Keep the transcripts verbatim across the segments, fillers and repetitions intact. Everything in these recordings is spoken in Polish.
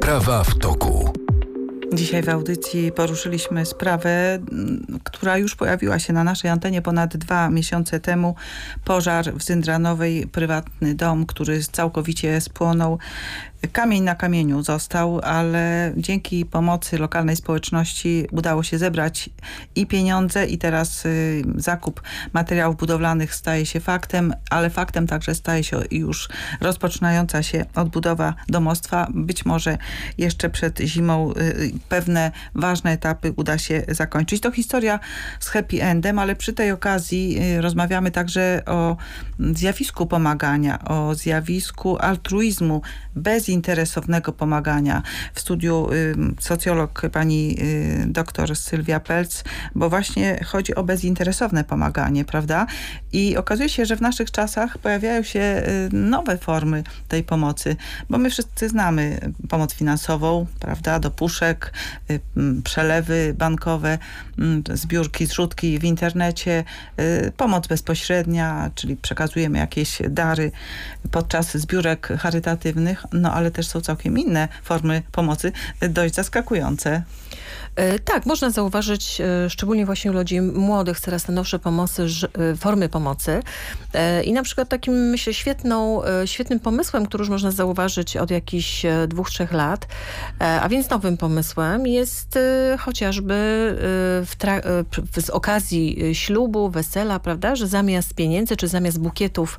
Sprawa w toku. Dzisiaj w audycji poruszyliśmy sprawę, która już pojawiła się na naszej antenie ponad dwa miesiące temu. Pożar w Zyndranowej, prywatny dom, który całkowicie spłonął. Kamień na kamieniu został, ale dzięki pomocy lokalnej społeczności udało się zebrać i pieniądze, i teraz y, zakup materiałów budowlanych staje się faktem, ale faktem także staje się już rozpoczynająca się odbudowa domostwa. Być może jeszcze przed zimą y, pewne ważne etapy uda się zakończyć. To historia z happy endem, ale przy tej okazji y, rozmawiamy także o zjawisku pomagania, o zjawisku altruizmu, bezinteresownego pomagania. W studiu y, socjolog pani y, doktor Sylwia Pelc, bo właśnie chodzi o bezinteresowne pomaganie, prawda? I okazuje się, że w naszych czasach pojawiają się y, nowe formy tej pomocy, bo my wszyscy znamy pomoc finansową, prawda? Do puszek, y, przelewy bankowe, y, zbiórki, zrzutki w internecie, y, pomoc bezpośrednia, czyli przekazujemy jakieś dary podczas zbiórek charytatywnych, no ale też są całkiem inne formy pomocy, dość zaskakujące. Tak, można zauważyć, szczególnie właśnie u ludzi młodych, coraz nowsze pomocy, formy pomocy. I na przykład takim, myślę, świetną, świetnym pomysłem, który już można zauważyć od jakichś dwóch, trzech lat, a więc nowym pomysłem jest chociażby w z okazji ślubu, wesela, prawda, że zamiast pieniędzy, czy zamiast bukietów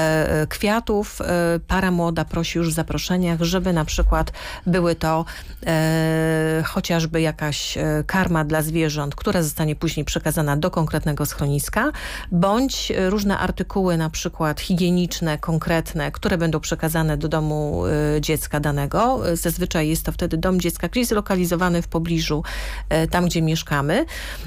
kwiatów, para młoda prosi już w zaproszeniach, żeby na przykład były to chociażby jakaś karma dla zwierząt, która zostanie później przekazana do konkretnego schroniska, bądź różne artykuły, na przykład higieniczne, konkretne, które będą przekazane do domu dziecka danego. Zazwyczaj jest to wtedy dom dziecka, który jest zlokalizowany w pobliżu, tam gdzie mieszkamy.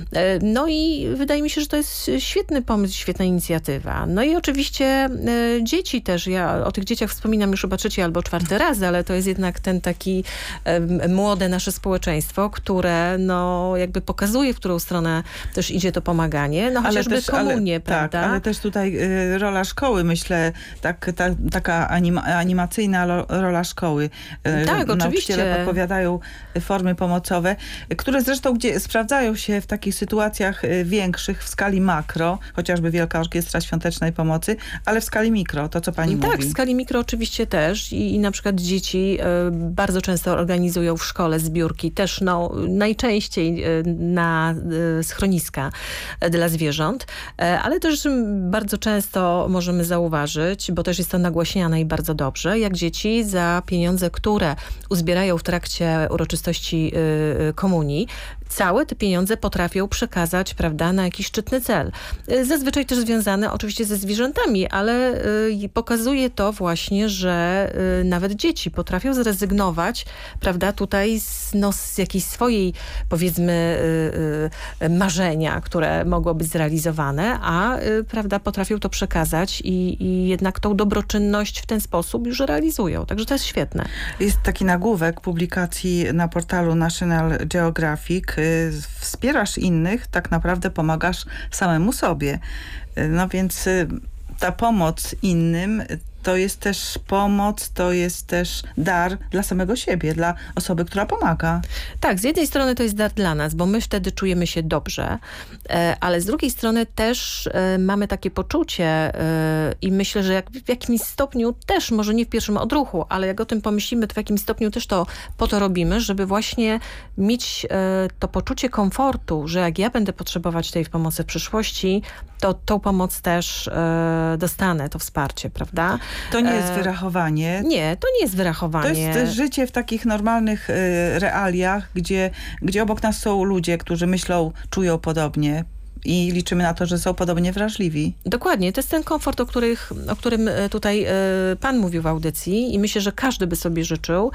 No i wydaje mi się, że to jest świetny pomysł, świetna inicjatywa. No i oczywiście dzieci też. Ja o tych dzieciach wspominam już chyba trzeci albo czwarty raz, ale to jest jednak ten taki młode nasze społeczeństwo, które no jakby pokazuje, w którą stronę też idzie to pomaganie. No chociażby ale też, komunie, ale, prawda? Tak, ale też tutaj y, rola szkoły, myślę, tak, ta, taka anima, animacyjna lo, rola szkoły. Y, tak, oczywiście. Nauczyciele podpowiadają formy pomocowe, które zresztą gdzie sprawdzają się w takich sytuacjach y, większych, w skali makro, chociażby Wielka Orkiestra Świątecznej Pomocy, ale w skali mikro, to co pani tak, mówi. Tak, w skali mikro oczywiście też i, i na przykład dzieci y, bardzo często organizują w szkole zbiórki, też no najczęściej na schroniska dla zwierząt, ale też bardzo często możemy zauważyć, bo też jest to nagłaśniane i bardzo dobrze, jak dzieci za pieniądze, które uzbierają w trakcie uroczystości komunii, całe te pieniądze potrafią przekazać, prawda, na jakiś szczytny cel. Zazwyczaj też związane oczywiście ze zwierzętami, ale y, pokazuje to właśnie, że y, nawet dzieci potrafią zrezygnować, prawda, tutaj z, no, z jakiejś swojej, powiedzmy, y, y, marzenia, które mogło być zrealizowane, a y, prawda, potrafią to przekazać i, i jednak tą dobroczynność w ten sposób już realizują. Także to jest świetne. Jest taki nagłówek publikacji na portalu National Geographic. Wspierasz innych, tak naprawdę pomagasz samemu sobie. No więc ta pomoc innym to jest też pomoc, to jest też dar dla samego siebie, dla osoby, która pomaga. Tak, z jednej strony to jest dar dla nas, bo my wtedy czujemy się dobrze, ale z drugiej strony też mamy takie poczucie i myślę, że jak w jakimś stopniu też, może nie w pierwszym odruchu, ale jak o tym pomyślimy, to w jakimś stopniu też to po to robimy, żeby właśnie mieć to poczucie komfortu, że jak ja będę potrzebować tej pomocy w przyszłości, to tą pomoc też dostanę, to wsparcie, prawda? To nie jest wyrachowanie. Nie, to nie jest wyrachowanie. To jest życie w takich normalnych y, realiach, gdzie, gdzie obok nas są ludzie, którzy myślą, czują podobnie. I liczymy na to, że są podobnie wrażliwi. Dokładnie. To jest ten komfort, o, których, o którym tutaj y, pan mówił w audycji i myślę, że każdy by sobie życzył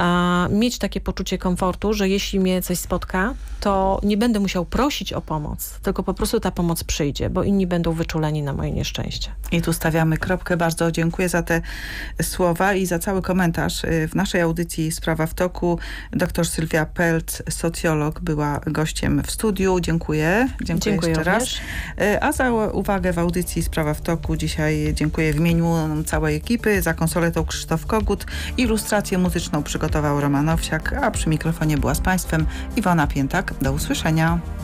a, mieć takie poczucie komfortu, że jeśli mnie coś spotka, to nie będę musiał prosić o pomoc, tylko po prostu ta pomoc przyjdzie, bo inni będą wyczuleni na moje nieszczęście. I tu stawiamy kropkę. Bardzo dziękuję za te słowa i za cały komentarz. W naszej audycji Sprawa w toku dr Sylwia Pelc, socjolog, była gościem w studiu. Dziękuję. Dziękuję, dziękuję Dziękuję jeszcze raz. również. A za uwagę w audycji Sprawa w toku dzisiaj dziękuję w imieniu całej ekipy. Za konsoletą Krzysztof Kogut. Ilustrację muzyczną przygotował Roman Owsiak, a przy mikrofonie była z Państwem Iwona Piętak. Do usłyszenia.